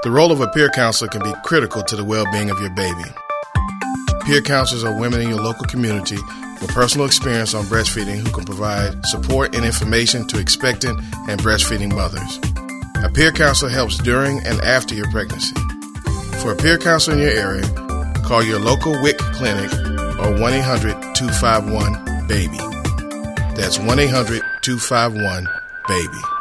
The role of a peer counselor can be critical to the well-being of your baby. Peer counselors are women in your local community with personal experience on breastfeeding who can provide support and information to expectant and breastfeeding mothers. A peer counselor helps during and after your pregnancy. For a peer counselor in your area, call your local WIC clinic or 1-800-251-BABY. That's 1-800-251-BABY.